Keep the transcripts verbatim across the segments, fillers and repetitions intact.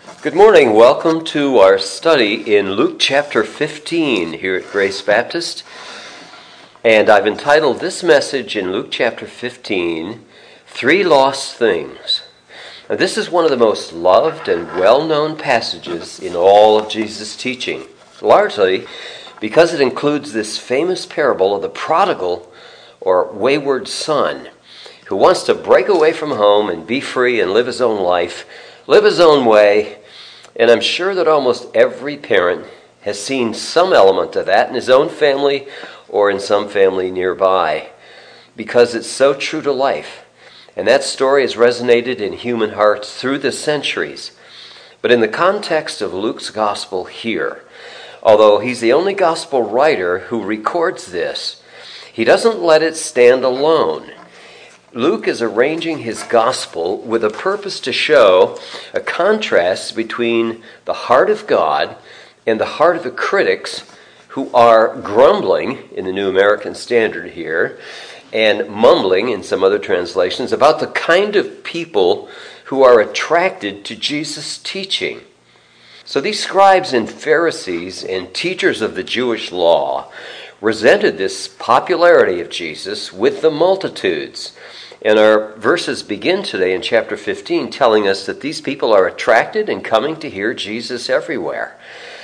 Good morning. Welcome to our study in Luke chapter fifteen here at Grace Baptist. And I've entitled this message in Luke chapter fifteen, Three Lost Things. Now, this is one of the most loved and well-known passages in all of Jesus' teaching, largely because it includes this famous parable of the prodigal or wayward son who wants to break away from home and be free and live his own life, live his own way. And I'm sure that almost every parent has seen some element of that in his own family or in some family nearby, because it's so true to life. And that story has resonated in human hearts through the centuries. But in the context of Luke's gospel here, although he's the only gospel writer who records this, he doesn't let it stand alone. Luke is arranging his gospel with a purpose to show a contrast between the heart of God and the heart of the critics who are grumbling, in the New American Standard here, and mumbling in some other translations, about the kind of people who are attracted to Jesus' teaching. So these scribes and Pharisees and teachers of the Jewish law resented this popularity of Jesus with the multitudes. And our verses begin today in chapter fifteen telling us that these people are attracted and coming to hear Jesus everywhere.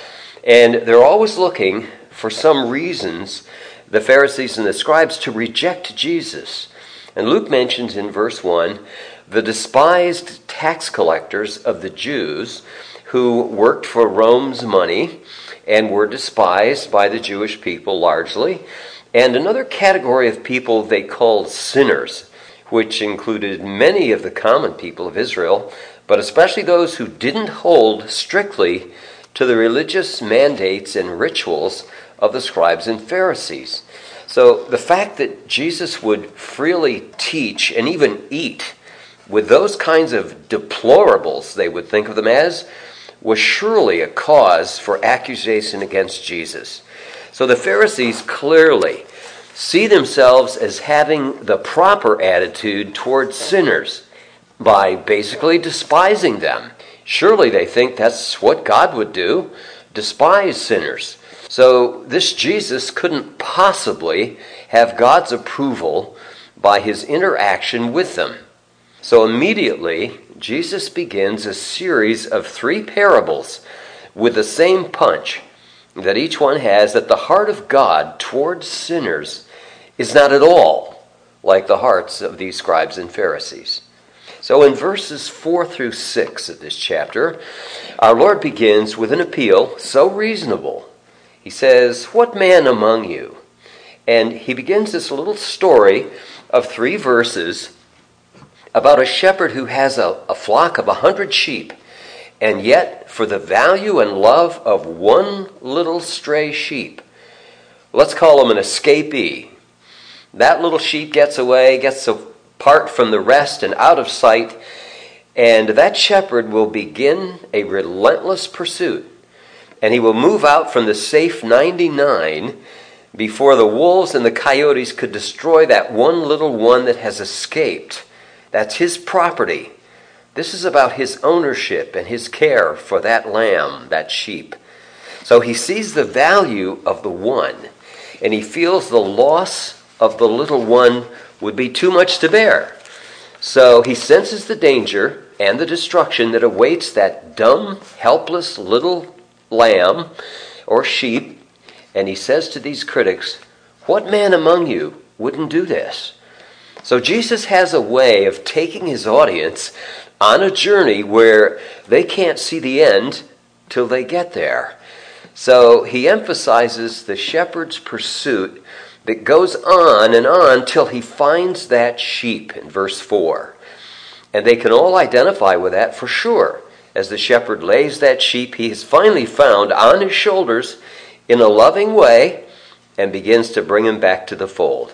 And they're always looking for some reasons, the Pharisees and the scribes, to reject Jesus. And Luke mentions in verse one the despised tax collectors of the Jews who worked for Rome's money and were despised by the Jewish people largely, and another category of people they called sinners, which included many of the common people of Israel, but especially those who didn't hold strictly to the religious mandates and rituals of the scribes and Pharisees. So the fact that Jesus would freely teach and even eat with those kinds of deplorables, they would think of them as, was surely a cause for accusation against Jesus. So the Pharisees clearly see themselves as having the proper attitude towards sinners by basically despising them. Surely they think that's what God would do, despise sinners. So this Jesus couldn't possibly have God's approval by his interaction with them. So immediately, Jesus begins a series of three parables with the same punch, that each one has that the heart of God towards sinners is not at all like the hearts of these scribes and Pharisees. So in verses four through six of this chapter, our Lord begins with an appeal so reasonable. He says, "What man among you?" And he begins this little story of three verses about a shepherd who has a, a flock of a hundred sheep, and yet for the value and love of one little stray sheep, let's call him an escapee, that little sheep gets away, gets apart from the rest and out of sight, and that shepherd will begin a relentless pursuit. And he will move out from the safe ninety-nine before the wolves and the coyotes could destroy that one little one that has escaped. That's his property. This is about his ownership and his care for that lamb, that sheep. So he sees the value of the one, and he feels the loss of the little one would be too much to bear. So he senses the danger and the destruction that awaits that dumb, helpless little lamb or sheep, and he says to these critics, "What man among you wouldn't do this?" So Jesus has a way of taking his audience on a journey where they can't see the end till they get there. So he emphasizes the shepherd's pursuit that goes on and on till he finds that sheep in verse four. And they can all identify with that for sure. As the shepherd lays that sheep he has finally found on his shoulders in a loving way and begins to bring him back to the fold.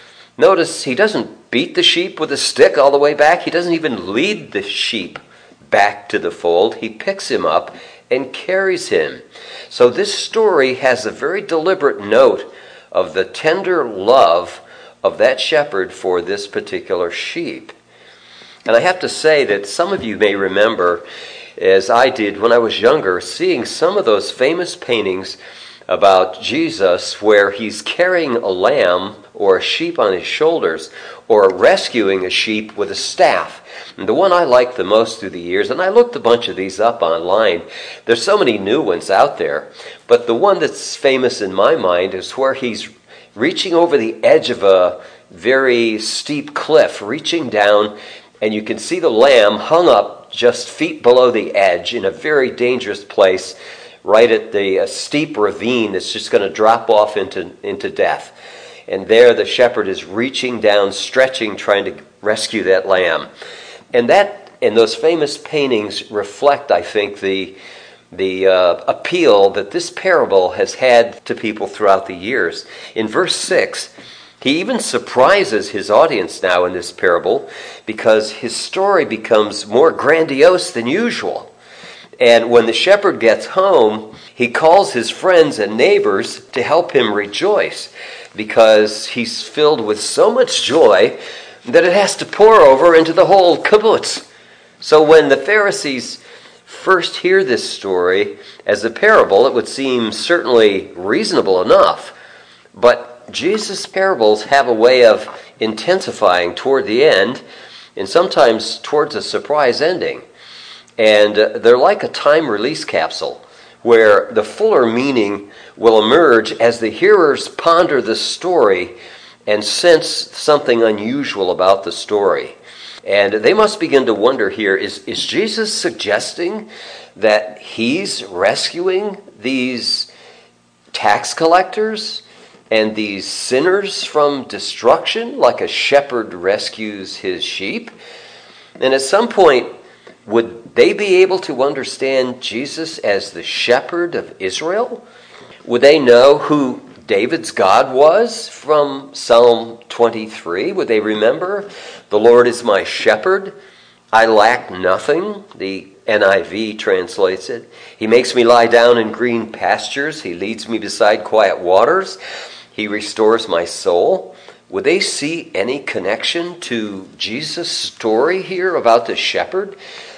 Notice he doesn't beat the sheep with a stick all the way back. He doesn't even lead the sheep back to the fold. He picks him up and carries him. So this story has a very deliberate note of the tender love of that shepherd for this particular sheep. And I have to say that some of you may remember as I did when I was younger, seeing some of those famous paintings about Jesus where he's carrying a lamb or a sheep on his shoulders or rescuing a sheep with a staff. And the one I liked the most through the years, and I looked a bunch of these up online, there's so many new ones out there, but the one that's famous in my mind is where he's reaching over the edge of a very steep cliff, reaching down, and you can see the lamb hung up just feet below the edge in a very dangerous place, right at the uh, steep ravine that's just going to drop off into, into death. And there the shepherd is reaching down, stretching, trying to rescue that lamb. And that and those famous paintings reflect, I think, the the uh, appeal that this parable has had to people throughout the years. In verse six, he even surprises his audience now in this parable because his story becomes more grandiose than usual. And when the shepherd gets home, he calls his friends and neighbors to help him rejoice because he's filled with so much joy that it has to pour over into the whole kibbutz. So when the Pharisees first hear this story as a parable, it would seem certainly reasonable enough. But Jesus' parables have a way of intensifying toward the end and sometimes towards a surprise ending. And uh, they're like a time release capsule where the fuller meaning will emerge as the hearers ponder the story and sense something unusual about the story. And they must begin to wonder here, is, is Jesus suggesting that he's rescuing these tax collectors and these sinners from destruction like a shepherd rescues his sheep? And at some point, would they be able to understand Jesus as the shepherd of Israel? Would they know who David's God was from Psalm twenty-three? Would they remember, "The Lord is my shepherd, I lack nothing"? The N I V translates it. "He makes me lie down in green pastures. He leads me beside quiet waters. He restores my soul." Would they see any connection to Jesus' story here about the shepherd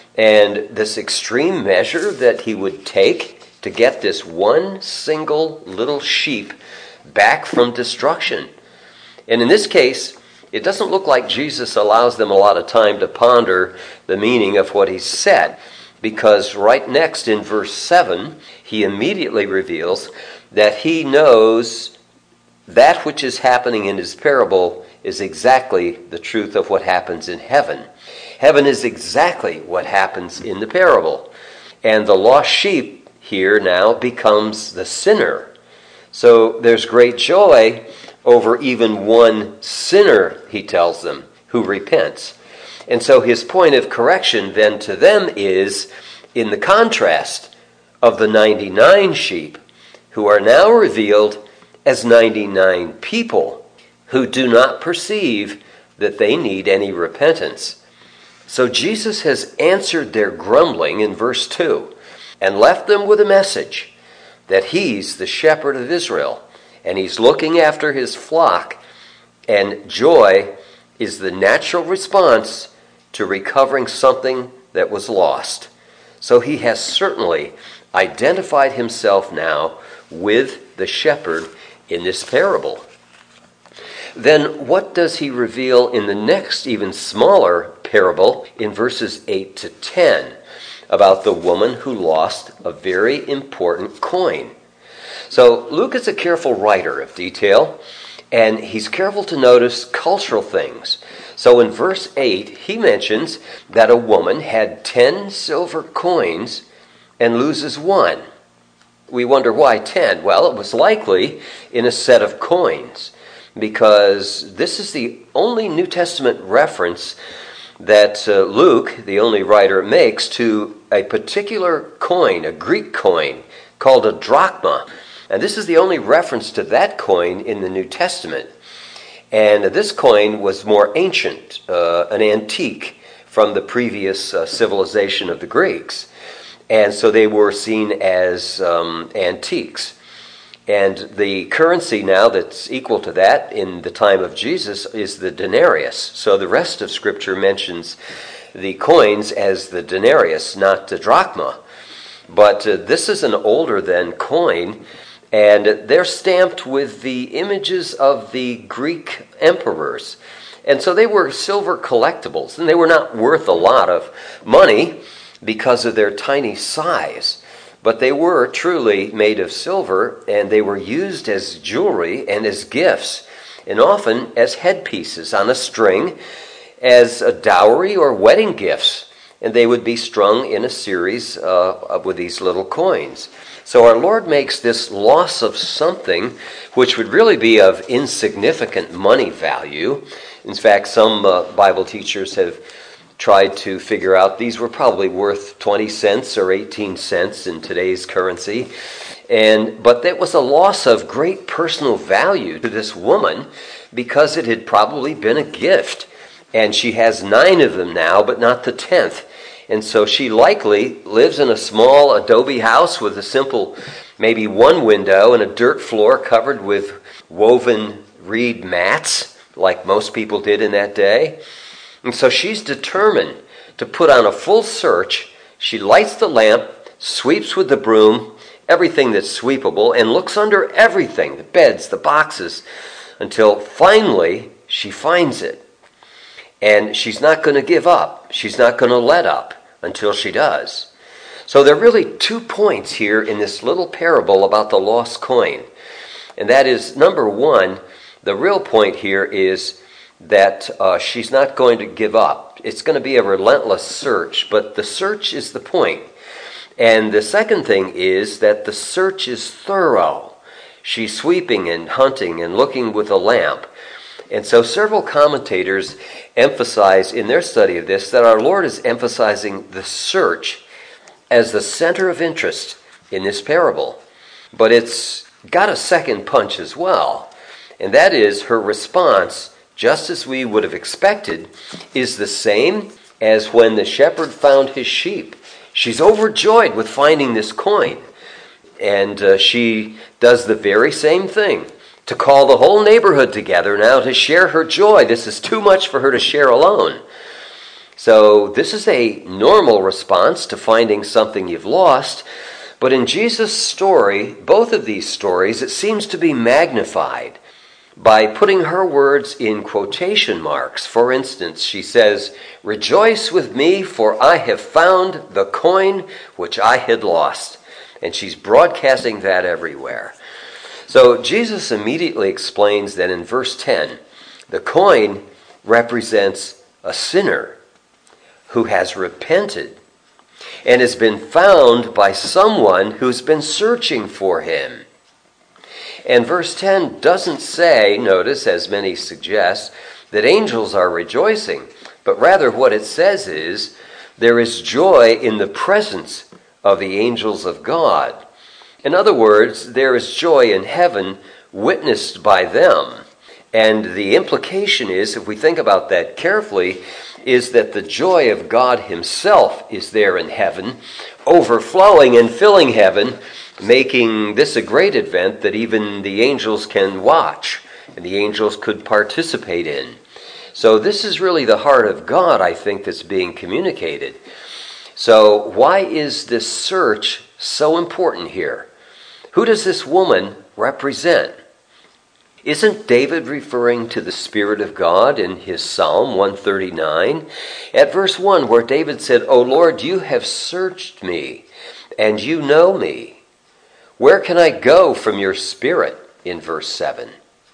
and this extreme measure that he would take to get this one single little sheep back from destruction? And in this case, it doesn't look like Jesus allows them a lot of time to ponder the meaning of what he said, because right next in verse seven, he immediately reveals that he knows that which is happening in his parable is exactly the truth of what happens in heaven. Heaven is exactly what happens in the parable. And the lost sheep here now becomes the sinner. So there's great joy over even one sinner, he tells them, who repents. And so his point of correction then to them is in the contrast of the ninety-nine sheep who are now revealed as ninety-nine people who do not perceive that they need any repentance. So Jesus has answered their grumbling in verse two and left them with a message that he's the shepherd of Israel and he's looking after his flock, and joy is the natural response to recovering something that was lost. So he has certainly identified himself now with the shepherd in this parable. Then what does he reveal in the next, even smaller parable in verses eight to ten about the woman who lost a very important coin? So Luke is a careful writer of detail, and he's careful to notice cultural things. So in verse eight, he mentions that a woman had ten silver coins and loses one. We wonder why ten? Well, it was likely in a set of coins, because this is the only New Testament reference that uh, Luke, the only writer, makes to a particular coin, a Greek coin, called a drachma. And this is the only reference to that coin in the New Testament. And this coin was more ancient, uh, an antique from the previous uh, civilization of the Greeks. And so they were seen as um, antiques. And the currency now that's equal to that in the time of Jesus is the denarius. So the rest of Scripture mentions the coins as the denarius, not the drachma. But uh, this is an older than coin, and they're stamped with the images of the Greek emperors. And so they were silver collectibles, and they were not worth a lot of money because of their tiny size. But they were truly made of silver, and they were used as jewelry and as gifts, and often as headpieces on a string, as a dowry or wedding gifts. And they would be strung in a series uh, with these little coins. So our Lord makes this loss of something which would really be of insignificant money value. In fact, some uh, Bible teachers have tried to figure out these were probably worth twenty cents or eighteen cents in today's currency. And but that was a loss of great personal value to this woman because it had probably been a gift. And she has nine of them now, but not the tenth. And so she likely lives in a small adobe house with a simple, maybe one window and a dirt floor covered with woven reed mats, like most people did in that day. And so she's determined to put on a full search. She lights the lamp, sweeps with the broom, everything that's sweepable, and looks under everything, the beds, the boxes, until finally she finds it. And she's not going to give up. She's not going to let up until she does. So there are really two points here in this little parable about the lost coin. And that is, number one, the real point here is that uh, she's not going to give up. It's going to be a relentless search, but the search is the point. And the second thing is that the search is thorough. She's sweeping and hunting and looking with a lamp. And so several commentators emphasize in their study of this that our Lord is emphasizing the search as the center of interest in this parable. But it's got a second punch as well. And that is her response, just as we would have expected, is the same as when the shepherd found his sheep. She's overjoyed with finding this coin. And uh, she does the very same thing, to call the whole neighborhood together now to share her joy. This is too much for her to share alone. So this is a normal response to finding something you've lost. But in Jesus' story, both of these stories, it seems to be magnified by putting her words in quotation marks. For instance, she says, "Rejoice with me, for I have found the coin which I had lost." And she's broadcasting that everywhere. So Jesus immediately explains that in verse ten, the coin represents a sinner who has repented and has been found by someone who's been searching for him. And verse ten doesn't say, notice, as many suggest, that angels are rejoicing, but rather what it says is there is joy in the presence of the angels of God. In other words, there is joy in heaven witnessed by them. And the implication is, if we think about that carefully, is that the joy of God himself is there in heaven, overflowing and filling heaven, making this a great event that even the angels can watch and the angels could participate in. So this is really the heart of God, I think, that's being communicated. So why is this search so important here? Who does this woman represent? Isn't David referring to the Spirit of God in his Psalm one thirty-nine? At verse one, where David said, "O Lord, you have searched me, and you know me. Where can I go from your Spirit?" in verse seven.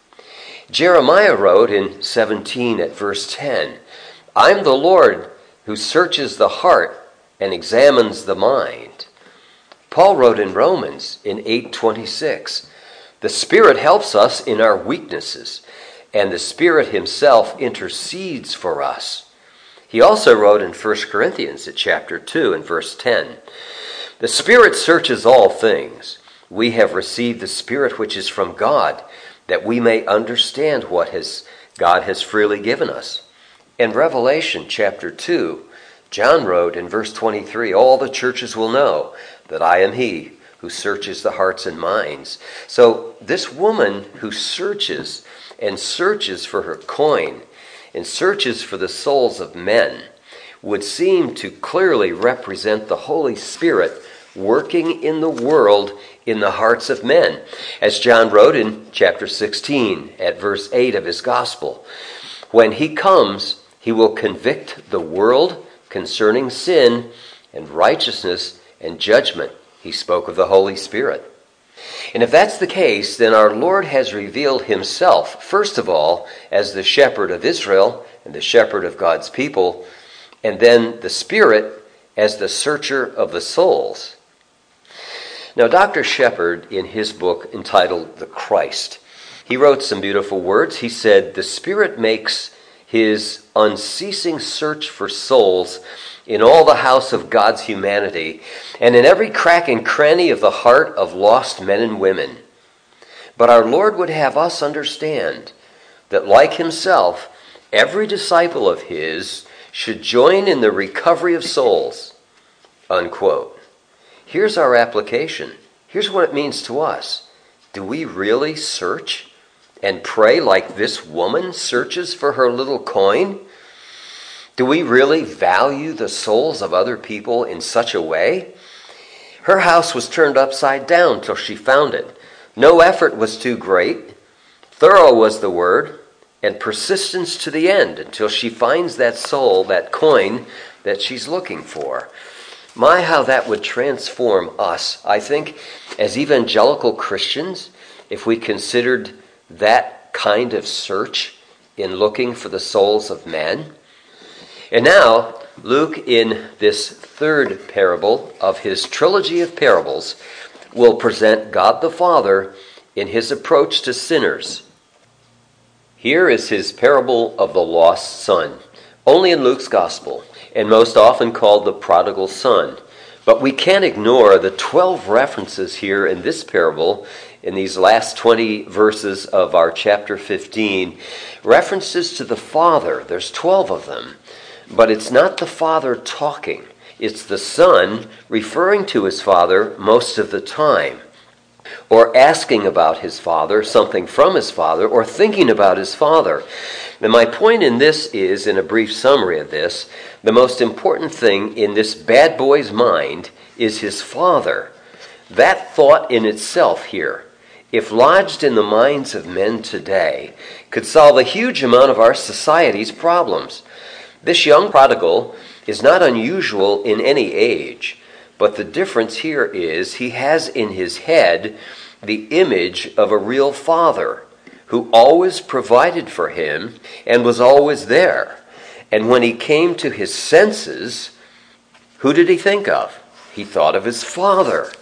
Jeremiah wrote in seventeen at verse ten, "I'm the Lord who searches the heart and examines the mind." Paul wrote in Romans in eight twenty-six, "The Spirit helps us in our weaknesses, and the Spirit himself intercedes for us." He also wrote in First Corinthians at chapter two and verse ten, "The Spirit searches all things. We have received the Spirit which is from God, that we may understand what has, God has freely given us." In Revelation chapter two, John wrote in verse twenty-three, "All the churches will know that I am he who searches the hearts and minds." So this woman who searches and searches for her coin and searches for the souls of men would seem to clearly represent the Holy Spirit working in the world in the hearts of men. As John wrote in chapter sixteen at verse eight of his gospel, when he comes, he will convict the world concerning sin and righteousness and judgment. He spoke of the Holy Spirit. And if that's the case, then our Lord has revealed himself, first of all, as the shepherd of Israel and the shepherd of God's people, and then the Spirit as the searcher of the souls. Now, Doctor Shepherd, in his book entitled The Christ, he wrote some beautiful words. He said, "The Spirit makes his unceasing search for souls in all the house of God's humanity, and in every crack and cranny of the heart of lost men and women. But our Lord would have us understand that, like himself, every disciple of his should join in the recovery of souls." Unquote. Here's our application. Here's what it means to us. Do we really search and pray like this woman searches for her little coin? Do we really value the souls of other people in such a way? Her house was turned upside down till she found it. No effort was too great. Thorough was the word, and persistence to the end until she finds that soul, that coin that she's looking for. My, how that would transform us, I think, as evangelical Christians, if we considered that kind of search in looking for the souls of men. And now, Luke, in this third parable of his trilogy of parables, will present God the Father in his approach to sinners. Here is his parable of the lost son, only in Luke's gospel, and most often called the prodigal son. But we can't ignore the twelve references here in this parable, in these last twenty verses of our chapter fifteen, references to the Father. There's twelve of them. But it's not the Father talking. It's the Son referring to his Father most of the time, or asking about his Father, something from his Father, or thinking about his Father. And my point in this is, in a brief summary of this, the most important thing in this bad boy's mind is his Father. That thought in itself here, if lodged in the minds of men today, could solve a huge amount of our society's problems. This young prodigal is not unusual in any age, but the difference here is he has in his head the image of a real father who always provided for him and was always there. And when he came to his senses, who did he think of? He thought of his father.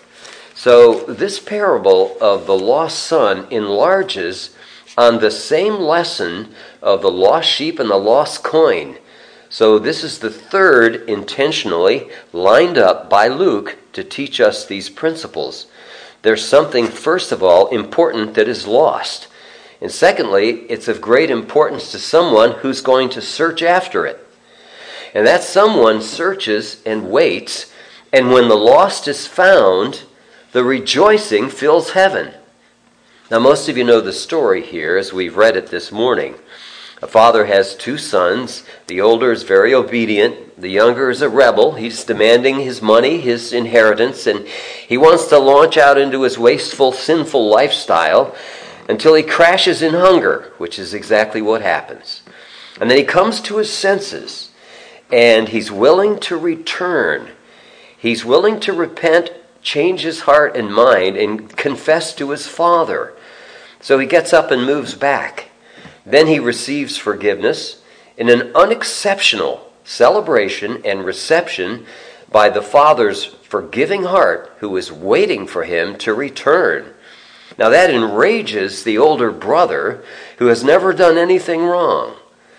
So this parable of the lost son enlarges on the same lesson of the lost sheep and the lost coin. So this is the third intentionally lined up by Luke to teach us these principles. There's something, first of all, important that is lost. And secondly, it's of great importance to someone who's going to search after it. And that someone searches and waits, and when the lost is found, the rejoicing fills heaven. Now, most of you know the story here as we've read it this morning. A father has two sons. The older is very obedient. The younger is a rebel. He's demanding his money, his inheritance, and he wants to launch out into his wasteful, sinful lifestyle until he crashes in hunger, which is exactly what happens. And then he comes to his senses, and he's willing to return. He's willing to repent, change his heart and mind, and confess to his father. So he gets up and moves back. Then he receives forgiveness in an unexceptional celebration and reception by the Father's forgiving heart, who is waiting for him to return. Now that enrages the older brother, who has never done anything wrong.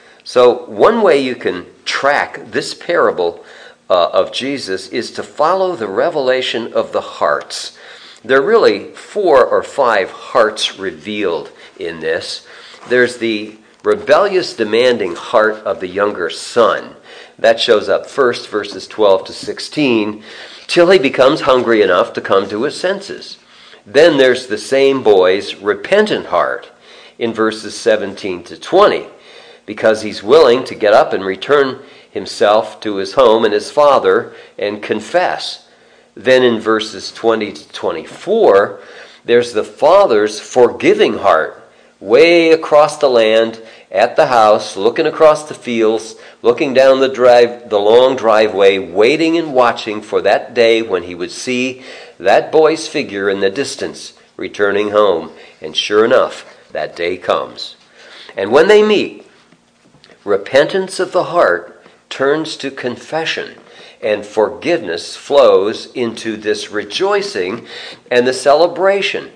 So one way you can track this parable uh, of Jesus is to follow the revelation of the hearts. There are really four or five hearts revealed in this. There's the rebellious, demanding heart of the younger son. That shows up first, verses twelve to sixteen, till he becomes hungry enough to come to his senses. Then there's the same boy's repentant heart in verses seventeen to twenty, because he's willing to get up and return himself to his home and his father and confess. Then in verses twenty to twenty-four, there's the father's forgiving heart, way across the land, at the house, looking across the fields, looking down the drive, the long driveway, waiting and watching for that day when he would see that boy's figure in the distance returning home. And sure enough, that day comes. And when they meet, repentance of the heart turns to confession, and forgiveness flows into this rejoicing and the celebration,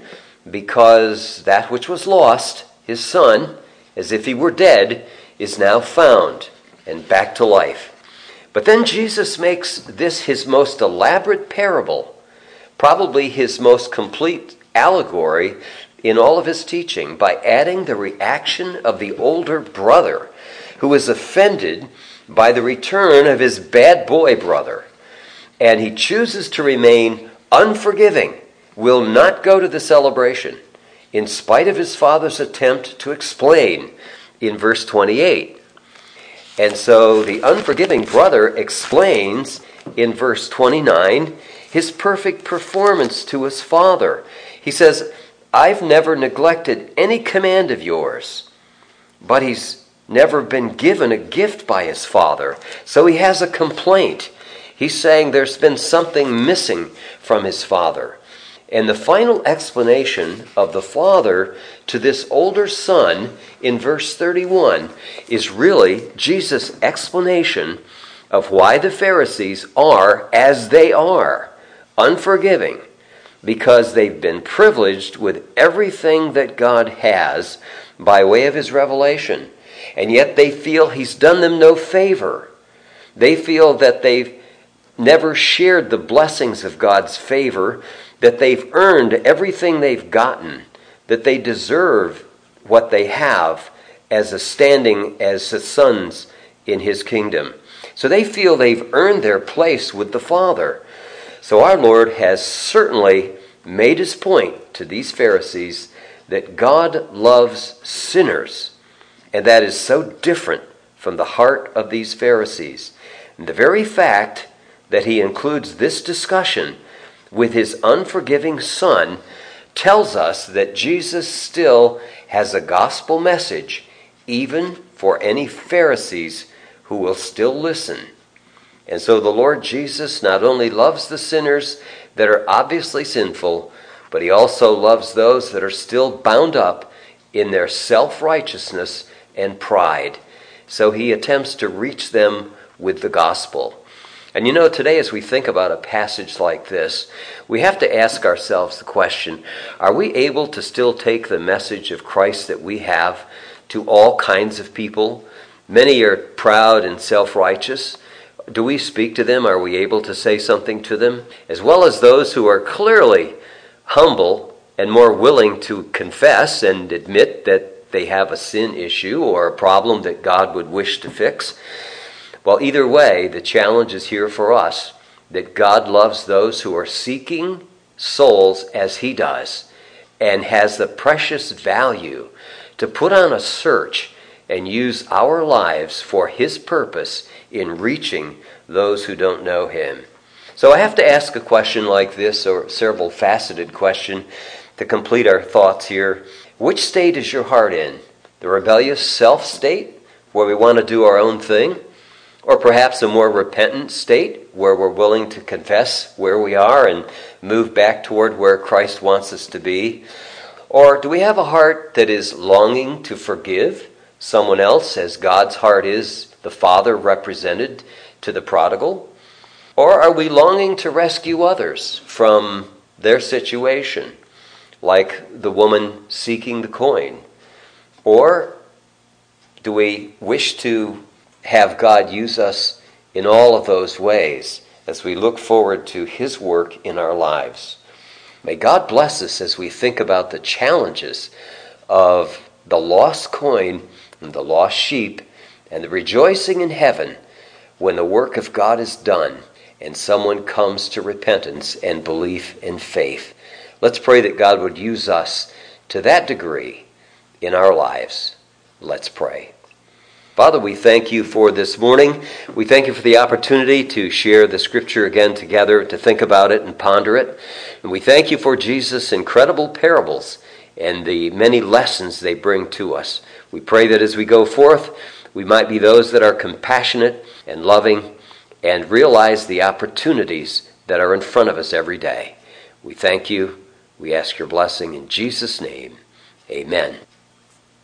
because that which was lost, his son, as if he were dead, is now found and back to life. But then Jesus makes this his most elaborate parable, probably his most complete allegory in all of his teaching, by adding the reaction of the older brother who is offended by the return of his bad boy brother. And he chooses to remain unforgiving, will not go to the celebration, in spite of his father's attempt to explain in verse twenty-eight. And so the unforgiving brother explains in verse twenty-nine his perfect performance to his father. He says, I've never neglected any command of yours. But he's never been given a gift by his father. So he has a complaint. He's saying there's been something missing from his father. And the final explanation of the father to this older son in verse thirty-one is really Jesus' explanation of why the Pharisees are as they are, unforgiving, because they've been privileged with everything that God has by way of his revelation. And yet they feel he's done them no favor. They feel that they've never shared the blessings of God's favor, that they've earned everything they've gotten, that they deserve what they have as a standing as the sons in his kingdom. So they feel they've earned their place with the Father. So our Lord has certainly made his point to these Pharisees that God loves sinners, and that is so different from the heart of these Pharisees. And the very fact that he includes this discussion with his unforgiving son tells us that Jesus still has a gospel message, even for any Pharisees who will still listen. And so the Lord Jesus not only loves the sinners that are obviously sinful, but he also loves those that are still bound up in their self-righteousness and pride. So he attempts to reach them with the gospel. And you know, today as we think about a passage like this, we have to ask ourselves the question, are we able to still take the message of Christ that we have to all kinds of people? Many are proud and self-righteous. Do we speak to them? Are we able to say something to them? As well as those who are clearly humble and more willing to confess and admit that they have a sin issue or a problem that God would wish to fix. Well, either way, the challenge is here for us, that God loves those who are seeking souls as he does, and has the precious value to put on a search and use our lives for his purpose in reaching those who don't know him. So I have to ask a question like this, or a several faceted question, to complete our thoughts here. Which state is your heart in? The rebellious self state, where we want to do our own thing? Or perhaps a more repentant state, where we're willing to confess where we are and move back toward where Christ wants us to be? Or do we have a heart that is longing to forgive someone else, as God's heart is, the Father represented to the prodigal? Or are we longing to rescue others from their situation, like the woman seeking the coin? Or do we wish to have God use us in all of those ways as we look forward to his work in our lives? May God bless us as we think about the challenges of the lost coin and the lost sheep, and the rejoicing in heaven when the work of God is done and someone comes to repentance and belief and faith. Let's pray that God would use us to that degree in our lives. Let's pray. Father, we thank you for this morning. We thank you for the opportunity to share the Scripture again together, to think about it and ponder it. And we thank you for Jesus' incredible parables and the many lessons they bring to us. We pray that as we go forth, we might be those that are compassionate and loving and realize the opportunities that are in front of us every day. We thank you. We ask your blessing in Jesus' name. Amen.